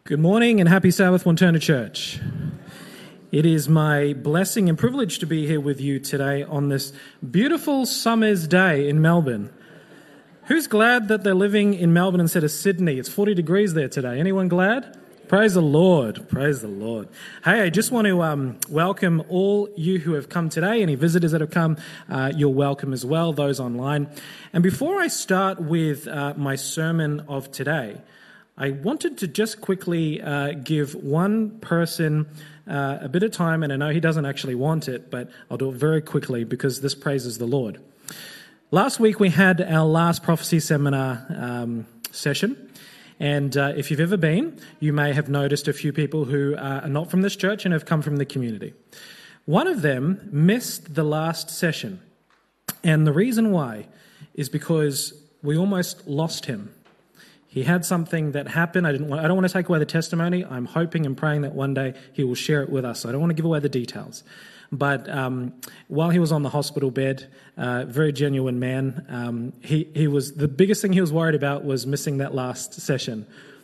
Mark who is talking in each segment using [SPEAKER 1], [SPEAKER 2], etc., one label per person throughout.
[SPEAKER 1] Good morning and happy Sabbath, Montana Church. It is my blessing and privilege to be here with you today on this beautiful summer's day in Melbourne. Who's glad that they're living in Melbourne instead of Sydney? It's 40 degrees there today. Anyone glad? Praise the Lord. Praise the Lord. Hey, I just want to welcome all you who have come today. Any visitors that have come, you're welcome as well, those online. And before I start with my sermon of today, I wanted to just quickly give one person a bit of time, and I know he doesn't actually want it, but I'll do it very quickly because this praises the Lord. Last week we had our last prophecy seminar session, and if you've ever been, you may have noticed a few people who are not from this church and have come from the community. One of them missed the last session, and the reason why is because we almost lost him. He had something that happened. I don't want to take away the testimony. I'm hoping and praying that one day he will share it with us. I don't want to give away the details. But while he was on the hospital bed, very genuine man, he was the biggest thing he was worried about was missing that last session.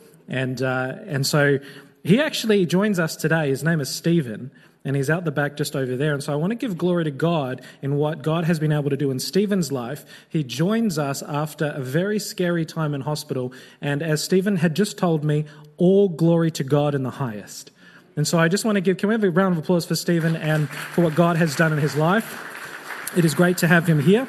[SPEAKER 1] And so he actually joins us today. His name is Stephen, and he's out the back just over there. And so I want to give glory to God in what God has been able to do in Stephen's life. He joins us after a very scary time in hospital. And as Stephen had just told me, all glory to God in the highest. And so I just want to can we have a round of applause for Stephen and for what God has done in his life. It is great to have him here.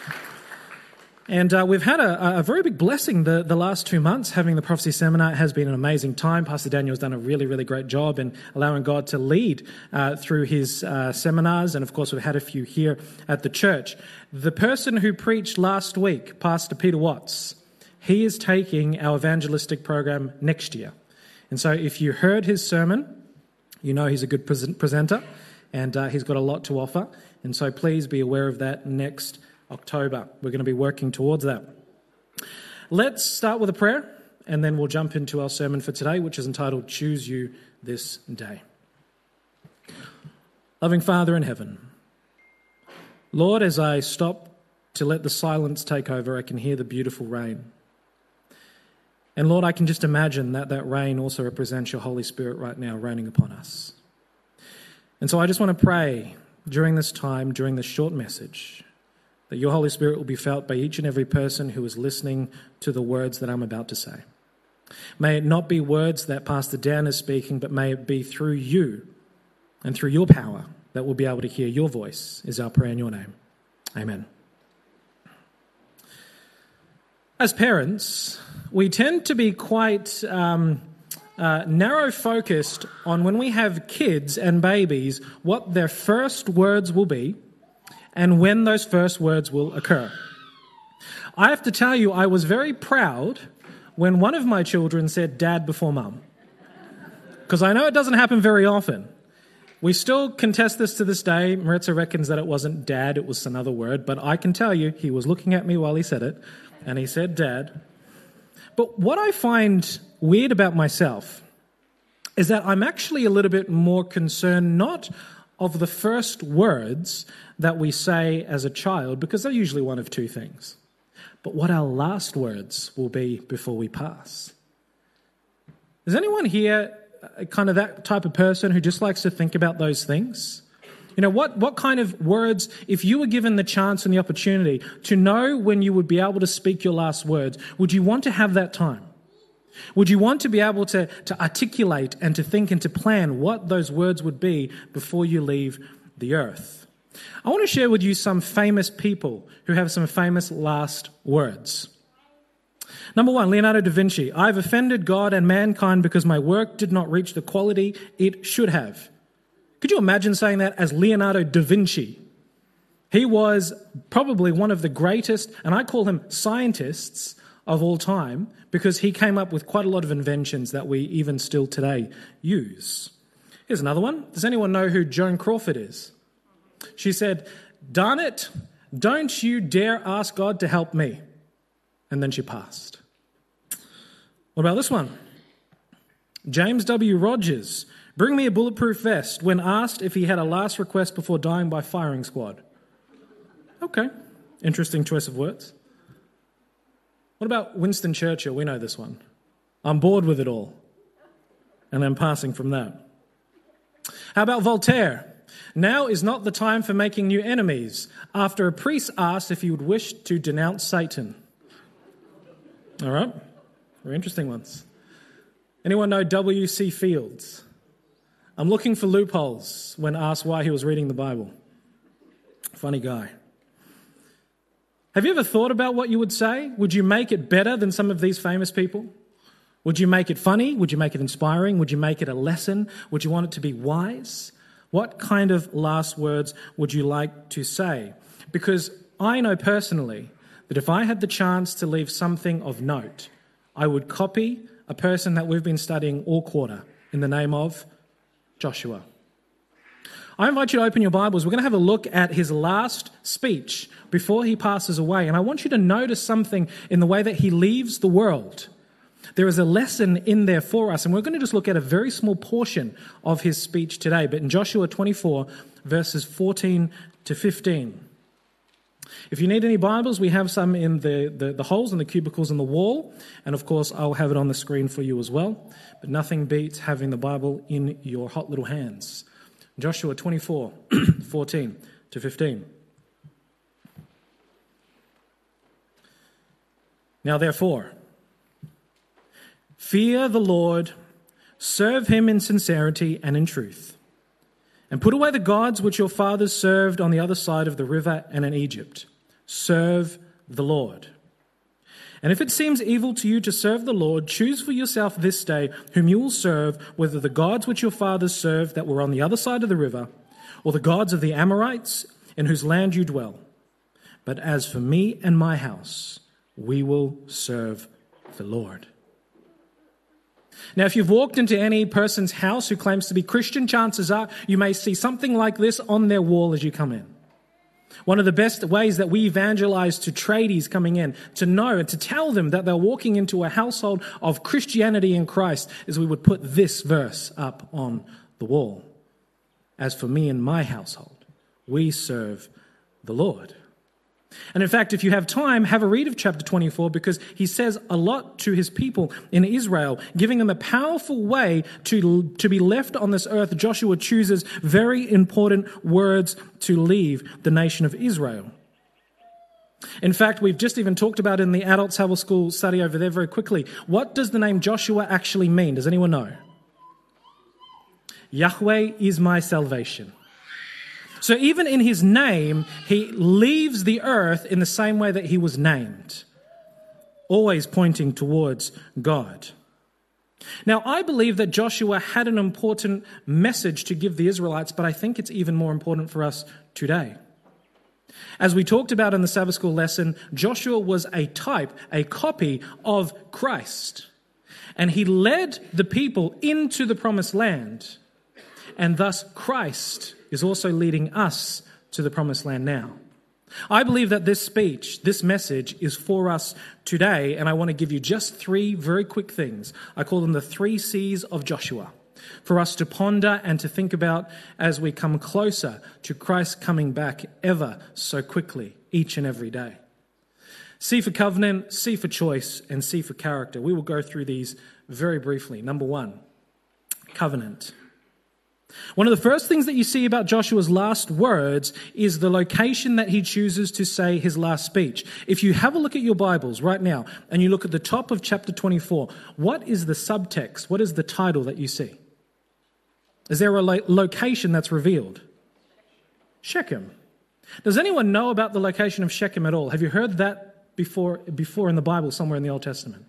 [SPEAKER 1] And we've had a very big blessing the last 2 months. Having the prophecy seminar has been an amazing time. Pastor Daniel has done a really, really great job in allowing God to lead through his seminars. And of course, we've had a few here at the church. The person who preached last week, Pastor Peter Watts, he is taking our evangelistic program next year. And so if you heard his sermon, you know he's a good presenter and he's got a lot to offer. And so please be aware of that next October. We're going to be working towards that. Let's start with a prayer, and then we'll jump into our sermon for today, which is entitled, Choose You This Day. Loving Father in heaven, Lord, as I stop to let the silence take over, I can hear the beautiful rain. And Lord, I can just imagine that rain also represents your Holy Spirit right now raining upon us. And so I just want to pray during this time, during this short message, that your Holy Spirit will be felt by each and every person who is listening to the words that I'm about to say. May it not be words that Pastor Dan is speaking, but may it be through you and through your power that we'll be able to hear your voice, is our prayer in your name. Amen. As parents, we tend to be quite narrow-focused on when we have kids and babies, what their first words will be, and when those first words will occur. I have to tell you, I was very proud when one of my children said dad before mum. Because I know it doesn't happen very often. We still contest this to this day. Maritza reckons that it wasn't dad, it was another word. But I can tell you, he was looking at me while he said it, and he said dad. But what I find weird about myself is that I'm actually a little bit more concerned not of the first words that we say as a child, because they're usually one of two things, but what our last words will be before we pass. Is anyone here kind of that type of person who just likes to think about those things? You know, what kind of words, if you were given the chance and the opportunity to know when you would be able to speak your last words, would you want to have that time? Would you want to be able to articulate and to think and to plan what those words would be before you leave the earth? I want to share with you some famous people who have some famous last words. Number one, Leonardo da Vinci. I've offended God and mankind because my work did not reach the quality it should have. Could you imagine saying that as Leonardo da Vinci? He was probably one of the greatest, and I call him scientists of all time, because he came up with quite a lot of inventions that we even still today use. Here's another one. Does anyone know who Joan Crawford is? She said, "Darn it, don't you dare ask God to help me." And then she passed. What about this one? James W. Rogers, bring me a bulletproof vest when asked if he had a last request before dying by firing squad. Okay, interesting choice of words. What about Winston Churchill? We know this one. I'm bored with it all. and then passing from that. How about Voltaire? Now is not the time for making new enemies, after a priest asked if he would wish to denounce Satan. All right, very interesting ones. Anyone know W.C. Fields? I'm looking for loopholes when asked why he was reading the Bible. Funny guy. Have you ever thought about what you would say? Would you make it better than some of these famous people? Would you make it funny? Would you make it inspiring? Would you make it a lesson? Would you want it to be wise? What kind of last words would you like to say? Because I know personally that if I had the chance to leave something of note, I would copy a person that we've been studying all quarter in the name of Joshua. I invite you to open your Bibles. We're going to have a look at his last speech before he passes away. And I want you to notice something in the way that he leaves the world. There is a lesson in there for us, and we're going to just look at a very small portion of his speech today. But in Joshua 24, verses 14 to 15. If you need any Bibles, we have some in the holes and the cubicles in the wall. And of course, I'll have it on the screen for you as well. But nothing beats having the Bible in your hot little hands. Joshua 24, 14 to 15. Now therefore, fear the Lord, serve him in sincerity and in truth, and put away the gods which your fathers served on the other side of the river and in Egypt. Serve the Lord. And if it seems evil to you to serve the Lord, choose for yourself this day whom you will serve, whether the gods which your fathers served that were on the other side of the river, or the gods of the Amorites in whose land you dwell. But as for me and my house, we will serve the Lord. Now, if you've walked into any person's house who claims to be Christian, chances are you may see something like this on their wall as you come in. One of the best ways that we evangelize to tradies coming in, to know and to tell them that they're walking into a household of Christianity in Christ, is we would put this verse up on the wall. As for me and my household, we serve the Lord. And in fact, if you have time, have a read of chapter 24, because he says a lot to his people in Israel, giving them a powerful way to be left on this earth. Joshua chooses very important words to leave the nation of Israel. In fact, we've just even talked about in the adult Sabbath school study over there very quickly. What does the name Joshua actually mean? Does anyone know? Yahweh is my salvation. So even in his name, he leaves the earth in the same way that he was named, always pointing towards God. Now, I believe that Joshua had an important message to give the Israelites, but I think it's even more important for us today. As we talked about in the Sabbath school lesson, Joshua was a type, a copy of Christ. And he led the people into the promised land. And thus Christ is also leading us to the promised land now. I believe that this speech, this message is for us today, and I want to give you just three very quick things. I call them the 3 C's of Joshua, for us to ponder and to think about as we come closer to Christ coming back ever so quickly, each and every day. C for covenant, C for choice, and C for character. We will go through these very briefly. Number 1, covenant. One of the first things that you see about Joshua's last words is the location that he chooses to say his last speech. If you have a look at your Bibles right now and you look at the top of chapter 24, what is the subtext? What is the title that you see? Is there a location that's revealed? Shechem. Does anyone know about the location of Shechem at all? Have you heard that before in the Bible somewhere in the Old Testament?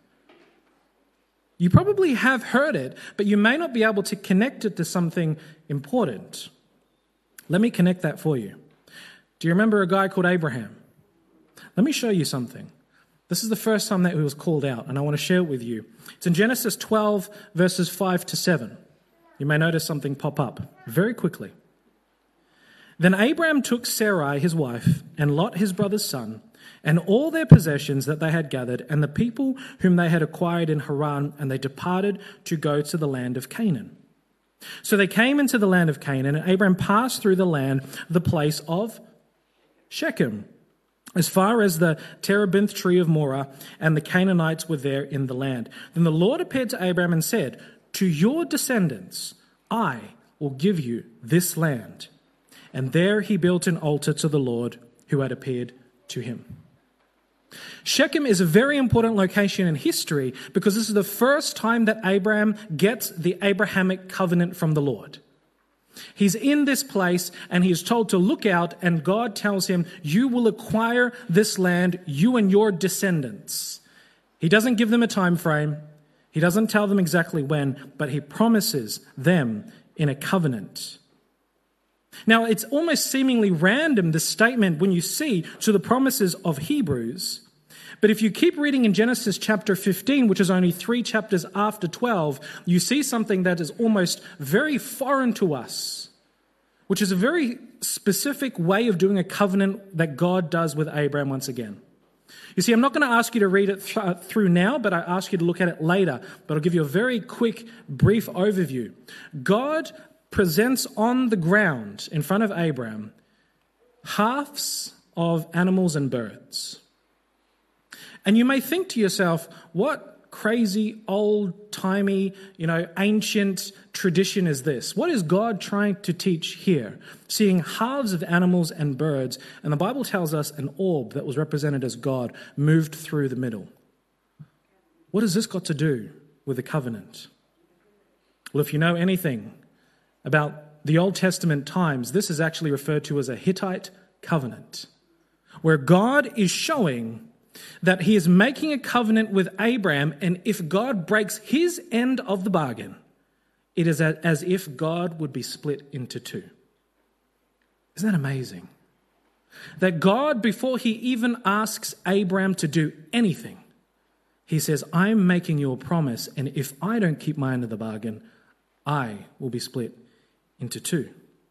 [SPEAKER 1] You probably have heard it, but you may not be able to connect it to something important. Let me connect that for you. Do you remember a guy called Abraham? Let me show you something. This is the first time that he was called out, and I want to share it with you. It's in Genesis 12, verses 5 to 7. You may notice something pop up very quickly. Then Abraham took Sarai, his wife, and Lot, his brother's son, and all their possessions that they had gathered, and the people whom they had acquired in Haran, and they departed to go to the land of Canaan. So they came into the land of Canaan, and Abraham passed through the land, the place of Shechem, as far as the terebinth tree of Moreh, and the Canaanites were there in the land. Then the Lord appeared to Abraham and said, to your descendants, I will give you this land. And there he built an altar to the Lord who had appeared to him. Shechem is a very important location in history because this is the first time that Abraham gets the Abrahamic covenant from the Lord. He's in this place and he is told to look out, and God tells him, you will acquire this land, you and your descendants. He doesn't give them a time frame. He doesn't tell them exactly when, but he promises them in a covenant. Now, it's almost seemingly random, this statement, when you see to the promises of Hebrews. But if you keep reading in Genesis chapter 15, which is only 3 chapters after 12, you see something that is almost very foreign to us, which is a very specific way of doing a covenant that God does with Abraham once again. You see, I'm not going to ask you to read it through now, but I ask you to look at it later. But I'll give you a very quick, brief overview. God presents on the ground in front of Abraham halves of animals and birds. And you may think to yourself, what crazy, old-timey, ancient tradition is this? What is God trying to teach here? Seeing halves of animals and birds, and the Bible tells us an orb that was represented as God moved through the middle. What has this got to do with the covenant? Well, if you know anything about the Old Testament times, this is actually referred to as a Hittite covenant, where God is showing that he is making a covenant with Abraham, and if God breaks his end of the bargain, it is as if God would be split into two. Isn't that amazing? That God, before he even asks Abraham to do anything, he says, I'm making you a promise, and if I don't keep my end of the bargain, I will be split into two.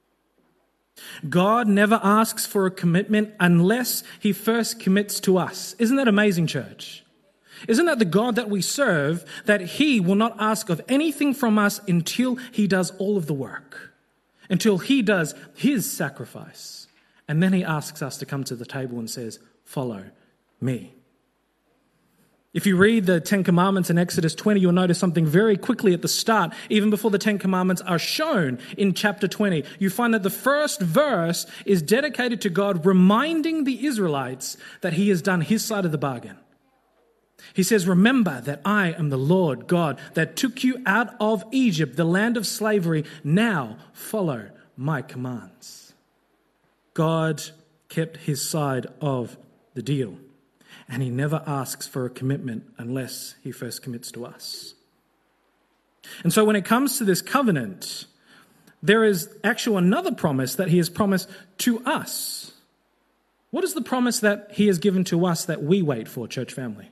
[SPEAKER 1] God never asks for a commitment unless he first commits to us. Isn't that amazing, church? Isn't that the God that we serve, that he will not ask of anything from us until he does all of the work, until he does his sacrifice. And then he asks us to come to the table and says, follow me. If you read the Ten Commandments in Exodus 20, you'll notice something very quickly at the start, even before the Ten Commandments are shown in chapter 20. You find that the first verse is dedicated to God reminding the Israelites that he has done his side of the bargain. He says, remember that I am the Lord God that took you out of Egypt, the land of slavery. Now follow my commands. God kept his side of the deal. And he never asks for a commitment unless he first commits to us. And so when it comes to this covenant, there is actually another promise that he has promised to us. What is the promise that he has given to us that we wait for, church family?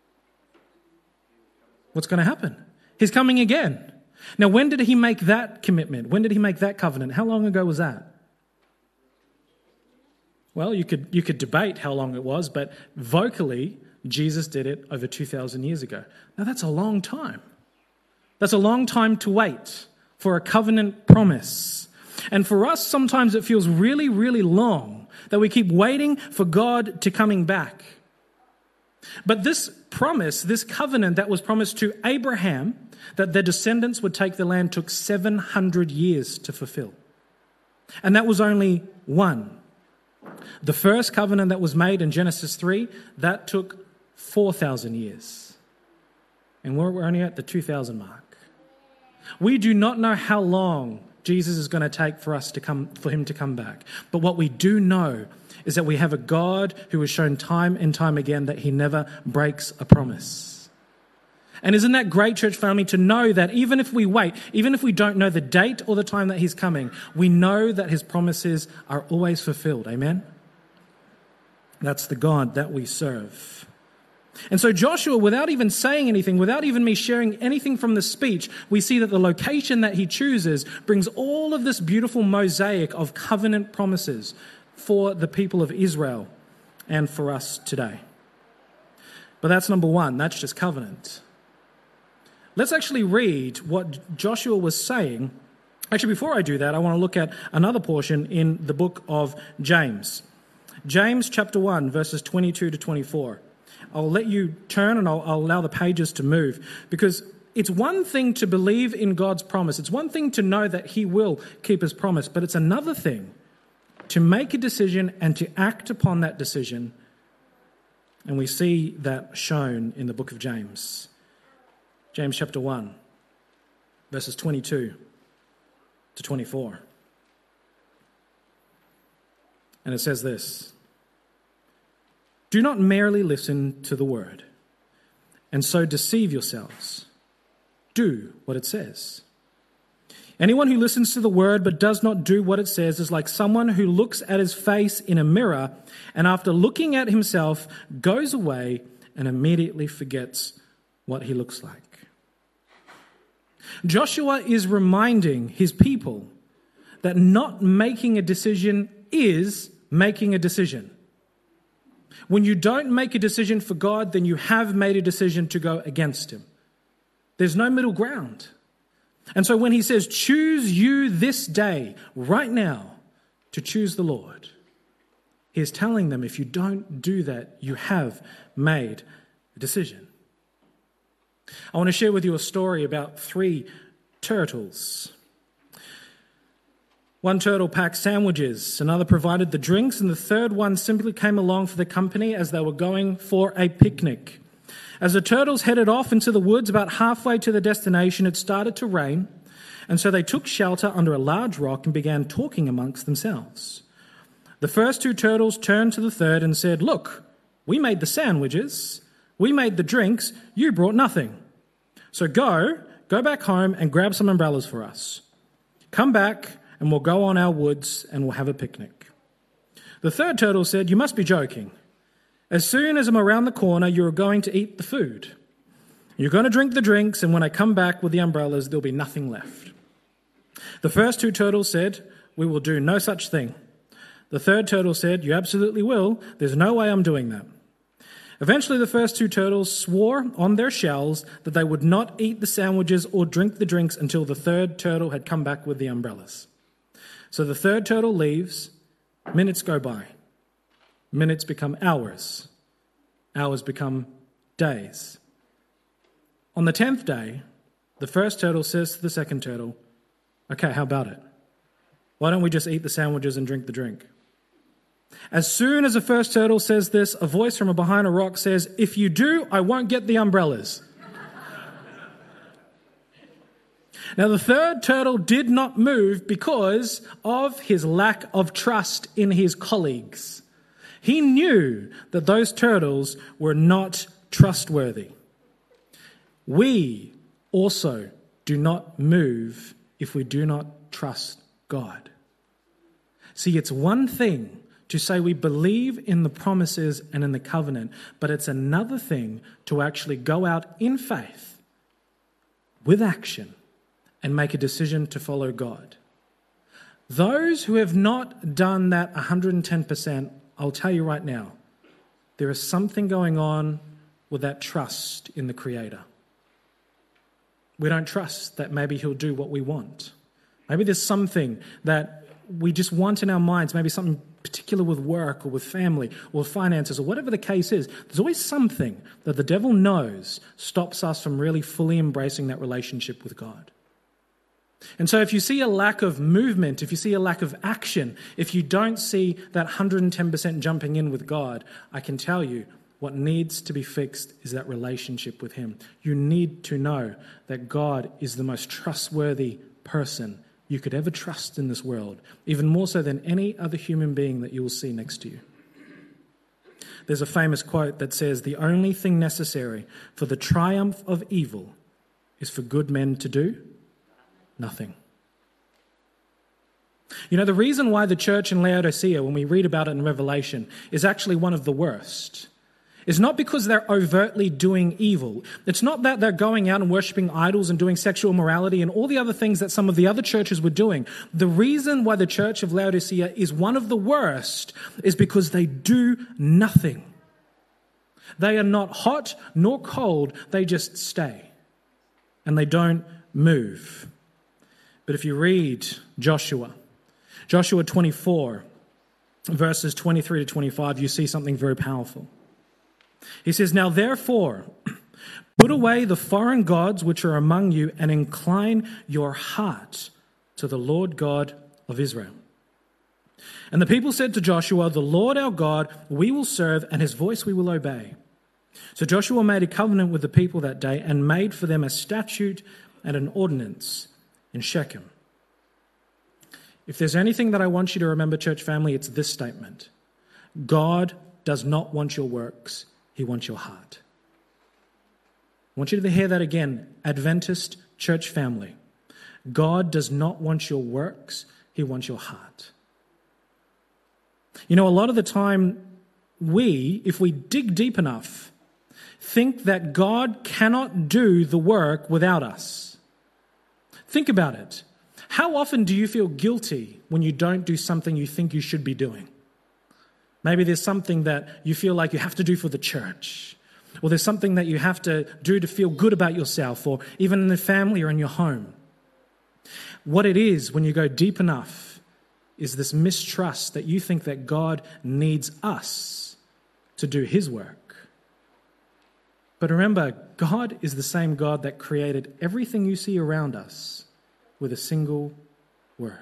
[SPEAKER 1] What's going to happen? He's coming again. Now, when did he make that commitment? When did he make that covenant? How long ago was that? Well, you could debate how long it was, but vocally, Jesus did it over 2,000 years ago. Now, that's a long time. That's a long time to wait for a covenant promise. And for us, sometimes it feels really, really long that we keep waiting for God to coming back. But this promise, this covenant that was promised to Abraham, that their descendants would take the land, took 700 years to fulfill. And that was only one. The first covenant that was made in Genesis 3, that took 4,000 years. And we're only at the 2,000 mark. We do not know how long Jesus is going to take for him to come back. But what we do know is that we have a God who has shown time and time again that he never breaks a promise. And isn't that great, church family, to know that even if we wait, even if we don't know the date or the time that he's coming, we know that his promises are always fulfilled. Amen? That's the God that we serve. And so Joshua, without even saying anything, without even me sharing anything from the speech, we see that the location that he chooses brings all of this beautiful mosaic of covenant promises for the people of Israel and for us today. But that's number one. That's just covenant. Let's actually read what Joshua was saying. Actually, before I do that, I want to look at another portion in the book of James. James chapter 1, verses 22 to 24. I'll let you turn and I'll allow the pages to move, because It's one thing to believe in God's promise. It's one thing to know that he will keep his promise, but it's another thing to make a decision and to act upon that decision. And we see that shown in the book of James. James chapter 1, verses 22 to 24. And it says this: "Do not merely listen to the word, and so deceive yourselves. Do what it says. Anyone who listens to the word but does not do what it says is like someone who looks at his face in a mirror and after looking at himself goes away and immediately forgets what he looks like." Joshua is reminding his people that not making a decision is making a decision. When you don't make a decision for God, then you have made a decision to go against him. There's no middle ground. And so when he says, choose you this day, right now, to choose the Lord, he is telling them if you don't do that, you have made a decision. I want to share with you a story about 3 turtles. One turtle packed sandwiches, another provided the drinks, and the third one simply came along for the company as they were going for a picnic. As the turtles headed off into the woods, about halfway to the destination, it started to rain, and so they took shelter under a large rock and began talking amongst themselves. The first 2 turtles turned to the third and said, "Look, we made the sandwiches, we made the drinks, you brought nothing. So go back home and grab some umbrellas for us. Come back and we'll go on our woods and we'll have a picnic." The third turtle said, "You must be joking. As soon as I'm around the corner, you're going to eat the food. You're going to drink the drinks, and when I come back with the umbrellas, there'll be nothing left." The first 2 turtles said, "We will do no such thing." The third turtle said, "You absolutely will. There's no way I'm doing that." Eventually, the first 2 turtles swore on their shells that they would not eat the sandwiches or drink the drinks until the third turtle had come back with the umbrellas. So the third turtle leaves. Minutes go by. Minutes become hours. Hours become days. On the 10th day, the first turtle says to the second turtle, "Okay, how about it? Why don't we just eat the sandwiches and drink the drink?" As soon as the first turtle says this, a voice from behind a rock says, "If you do, I won't get the umbrellas." Now, the third turtle did not move because of his lack of trust in his colleagues. He knew that those turtles were not trustworthy. We also do not move if we do not trust God. See, it's one thing to say we believe in the promises and in the covenant, but it's another thing to actually go out in faith with action and make a decision to follow God. Those who have not done that 110%, I'll tell you right now, there is something going on with that trust in the Creator. We don't trust that maybe He'll do what we want. Maybe there's something that we just want in our minds, maybe something particular with work or with family or finances or whatever the case is. There's always something that the devil knows stops us from really fully embracing that relationship with God. And so if you see a lack of movement, if you see a lack of action, if you don't see that 110% jumping in with God, I can tell you what needs to be fixed is that relationship with Him. You need to know that God is the most trustworthy person you could ever trust in this world, even more so than any other human being that you will see next to you. There's a famous quote that says, "The only thing necessary for the triumph of evil is for good men to do nothing." You know, the reason why the church in Laodicea, when we read about it in Revelation, is actually one of the worst is not because they're overtly doing evil. It's not that they're going out and worshipping idols and doing sexual immorality and all the other things that some of the other churches were doing. The reason why the church of Laodicea is one of the worst is because they do nothing. They are not hot nor cold. They just stay. And they don't move. But if you read Joshua 24, verses 23 to 25, you see something very powerful. He says, "Now therefore, Put away the foreign gods which are among you and incline your heart to the Lord God of Israel. And the people said to Joshua, the Lord our God we will serve, and his voice we will obey. So Joshua made a covenant with the people that day and made for them a statute and an ordinance in Shechem. If there's anything that I want you to remember, church family, it's this statement. God does not want your works, he wants your heart. I want you to hear that again, Adventist church family. God does not want your works, he wants your heart. You know, a lot of the time, if we dig deep enough, think that God cannot do the work without us. Think about it. How often do you feel guilty when you don't do something you think you should be doing? Maybe there's something that you feel like you have to do for the church, or there's something that you have to do to feel good about yourself, or even in the family or in your home. What it is, when you go deep enough, is this mistrust that you think that God needs us to do his work. But remember, God is the same God that created everything you see around us with a single word.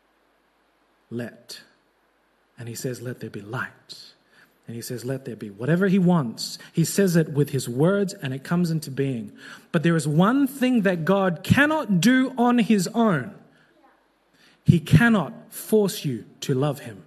[SPEAKER 1] Let. And he says, let there be light. And he says, let there be. Whatever he wants, he says it with his words and it comes into being. But there is one thing that God cannot do on his own. He cannot force you to love him.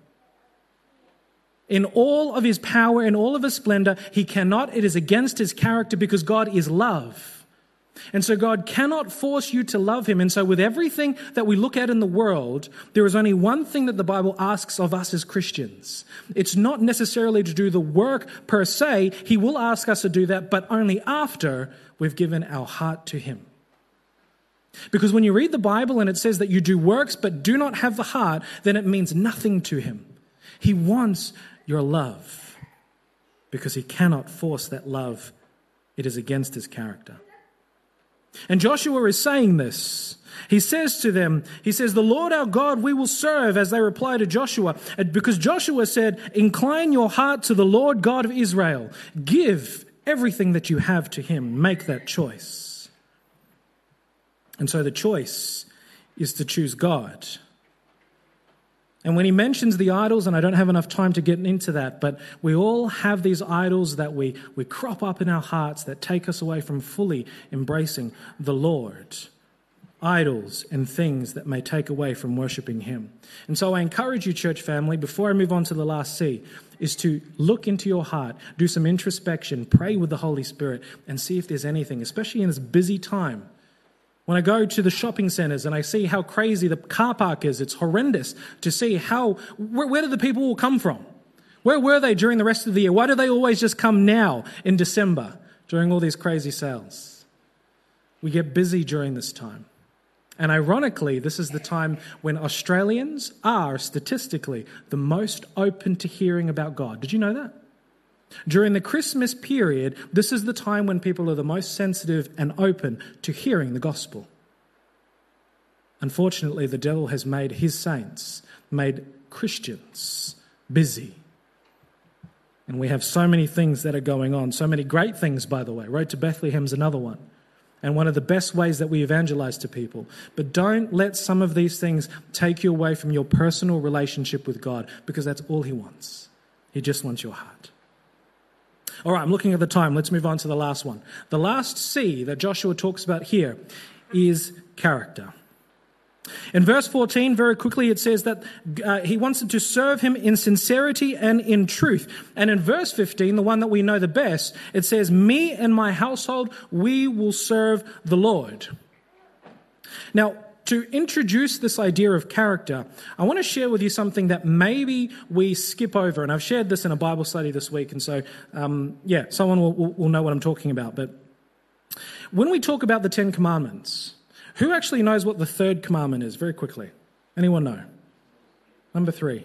[SPEAKER 1] In all of his power, in all of his splendor, he cannot. It is against his character because God is love. And so God cannot force you to love him. And so with everything that we look at in the world, there is only one thing that the Bible asks of us as Christians. It's not necessarily to do the work per se. He will ask us to do that, but only after we've given our heart to him. Because when you read the Bible and it says that you do works but do not have the heart, then it means nothing to him. He wants your love because he cannot force that love. It is against his character. And Joshua is saying this. He says to them, he says, the Lord our God we will serve, as they reply to Joshua. Because Joshua said, incline your heart to the Lord God of Israel. Give everything that you have to him. Make that choice. And so the choice is to choose God. And when he mentions the idols, and I don't have enough time to get into that, but we all have these idols that we crop up in our hearts that take us away from fully embracing the Lord. Idols and things that may take away from worshiping him. And so I encourage you, church family, before I move on to the last C, is to look into your heart, do some introspection, pray with the Holy Spirit, and see if there's anything, especially in this busy time. When I go to the shopping centers and I see how crazy the car park is, it's horrendous to see where do the people all come from? Where were they during the rest of the year? Why do they always just come now in December during all these crazy sales? We get busy during this time. And ironically, this is the time when Australians are statistically the most open to hearing about God. Did you know that? During the Christmas period, this is the time when people are the most sensitive and open to hearing the gospel. Unfortunately, the devil has made his saints, made Christians busy. And we have so many things that are going on, so many great things, by the way. Road to Bethlehem's another one. And one of the best ways that we evangelize to people. But don't let some of these things take you away from your personal relationship with God, because that's all he wants. He just wants your heart. All right, I'm looking at the time. Let's move on to the last one. The last C that Joshua talks about here is character. In verse 14, very quickly, it says that he wants them to serve him in sincerity and in truth. And in verse 15, the one that we know the best, it says, me and my household, we will serve the Lord. Now, to introduce this idea of character, I want to share with you something that maybe we skip over. And I've shared this in a Bible study this week. And so, someone will know what I'm talking about. But when we talk about the 10 Commandments, who actually knows what the third commandment is? Very quickly. Anyone know? Number 3.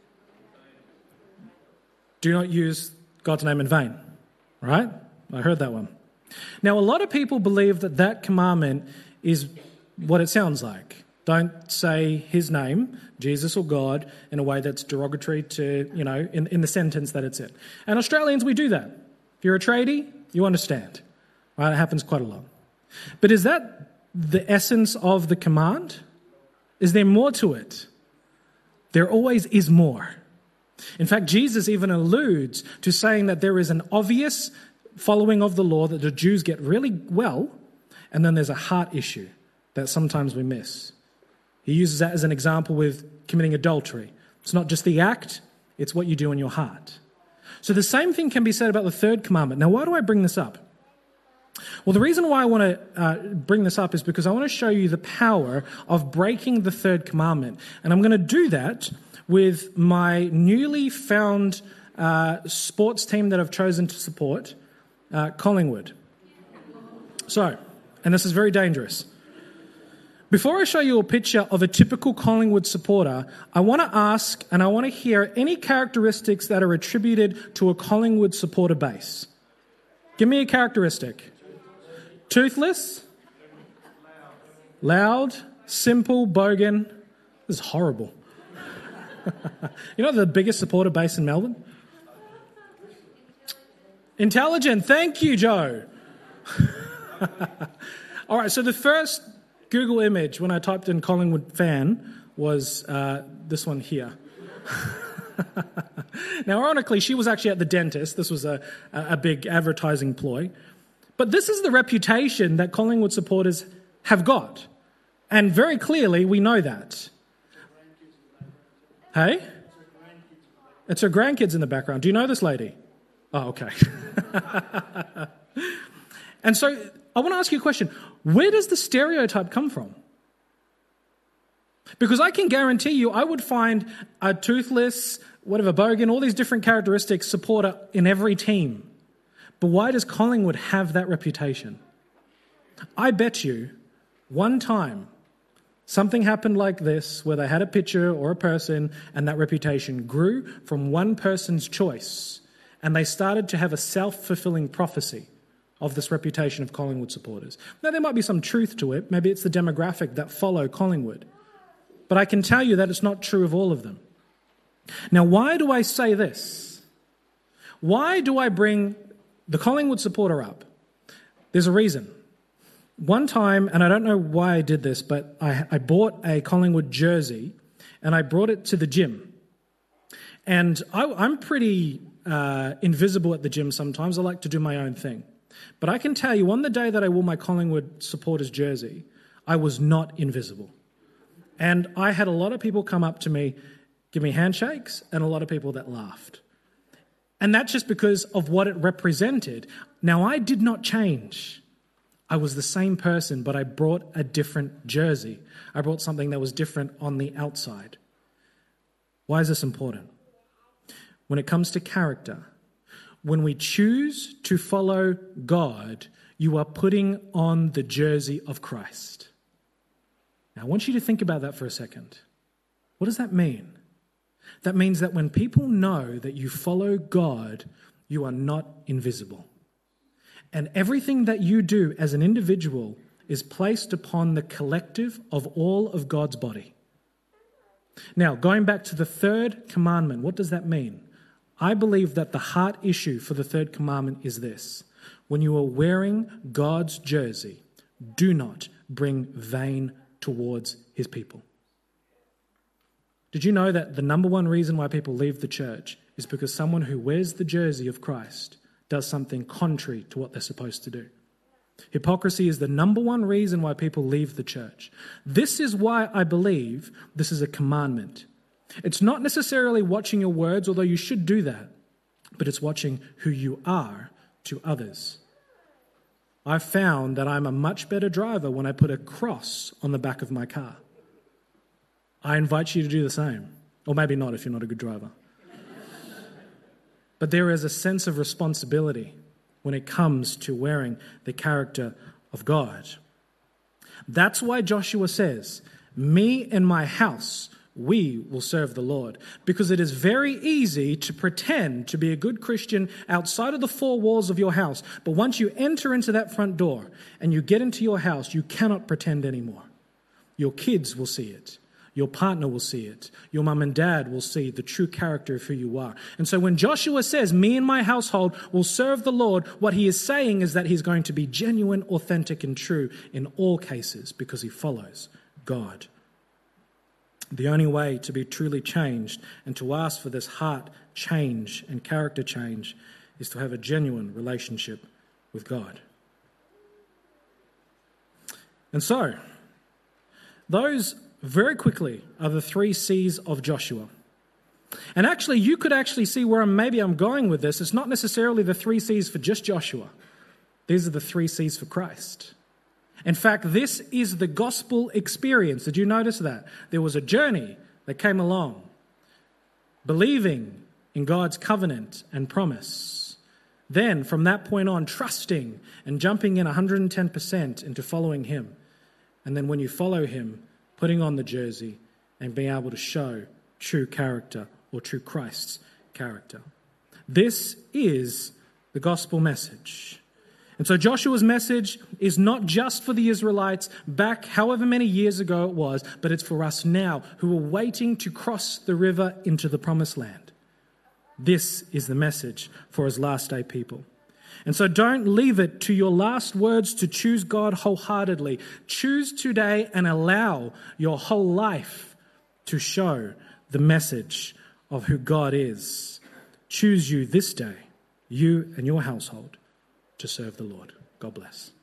[SPEAKER 1] Do not use God's name in vain. Right? I heard that one. Now, a lot of people believe that commandment is what it sounds like. Don't say his name, Jesus or God, in a way that's derogatory to, in the sentence that it's in. And Australians, we do that. If you're a tradie, you understand. Right? It happens quite a lot. But is that the essence of the command? Is there more to it? There always is more. In fact, Jesus even alludes to saying that there is an obvious following of the law that the Jews get really well, and then there's a heart issue that sometimes we miss. He uses that as an example with committing adultery. It's not just the act, it's what you do in your heart. So the same thing can be said about the third commandment. Now, why do I bring this up? Well, the reason why I want to bring this up is because I want to show you the power of breaking the third commandment. And I'm going to do that with my newly found sports team that I've chosen to support, Collingwood. So, and this is very dangerous. Before I show you a picture of a typical Collingwood supporter, I want to ask and I want to hear any characteristics that are attributed to a Collingwood supporter base. Give me a characteristic. Toothless, loud, simple, bogan. This is horrible. You know the biggest supporter base in Melbourne? Intelligent. Thank you, Joe. All right, so the first Google image when I typed in Collingwood fan was this one here. Now, ironically, she was actually at the dentist. This was a big advertising ploy. But this is the reputation that Collingwood supporters have got. And very clearly, we know that. Hey? It's her grandkids in the background. Do you know this lady? Oh, okay. And so I want to ask you a question. Where does the stereotype come from? Because I can guarantee you I would find a toothless, whatever, bogan, all these different characteristics supporter in every team. But why does Collingwood have that reputation? I bet you one time something happened like this where they had a picture or a person and that reputation grew from one person's choice and they started to have a self-fulfilling prophecy of this reputation of Collingwood supporters. Now, there might be some truth to it. Maybe it's the demographic that follow Collingwood. But I can tell you that it's not true of all of them. Now, why do I say this? Why do I bring the Collingwood supporter up? There's a reason. One time, and I don't know why I did this, but I bought a Collingwood jersey and I brought it to the gym. And I'm pretty invisible at the gym sometimes. I like to do my own thing. But I can tell you, on the day that I wore my Collingwood supporters jersey, I was not invisible. And I had a lot of people come up to me, give me handshakes, and a lot of people that laughed. And that's just because of what it represented. Now, I did not change. I was the same person, but I brought a different jersey. I brought something that was different on the outside. Why is this important? When it comes to character, when we choose to follow God, you are putting on the jersey of Christ. Now, I want you to think about that for a second. What does that mean? That means that when people know that you follow God, you are not invisible. And everything that you do as an individual is placed upon the collective of all of God's body. Now, going back to the third commandment, what does that mean? I believe that the heart issue for the third commandment is this. When you are wearing God's jersey, do not bring vain towards his people. Did you know that the number one reason why people leave the church is because someone who wears the jersey of Christ does something contrary to what they're supposed to do? Hypocrisy is the number one reason why people leave the church. This is why I believe this is a commandment. It's not necessarily watching your words, although you should do that, but it's watching who you are to others. I've found that I'm a much better driver when I put a cross on the back of my car. I invite you to do the same. Or maybe not if you're not a good driver. But there is a sense of responsibility when it comes to wearing the character of God. That's why Joshua says, "Me and my house, we will serve the Lord." Because it is very easy to pretend to be a good Christian outside of the four walls of your house. But once you enter into that front door and you get into your house, you cannot pretend anymore. Your kids will see it. Your partner will see it. Your mum and dad will see the true character of who you are. And so when Joshua says, me and my household will serve the Lord, what he is saying is that he's going to be genuine, authentic, and true in all cases because he follows God. The only way to be truly changed and to ask for this heart change and character change is to have a genuine relationship with God. And so, those very quickly are the 3 C's of Joshua. And actually, you could actually see where I'm going with this. It's not necessarily the 3 C's for just Joshua. These are the 3 C's for Christ. In fact, this is the gospel experience. Did you notice that? There was a journey that came along, believing in God's covenant and promise. Then, from that point on, trusting and jumping in 110% into following him. And then when you follow him, putting on the jersey and being able to show true character or true Christ's character. This is the gospel message. And so Joshua's message is not just for the Israelites back however many years ago it was, but it's for us now who are waiting to cross the river into the promised land. This is the message for his last day people. And so don't leave it to your last words to choose God wholeheartedly. Choose today and allow your whole life to show the message of who God is. Choose you this day, you and your household, to serve the Lord. God bless.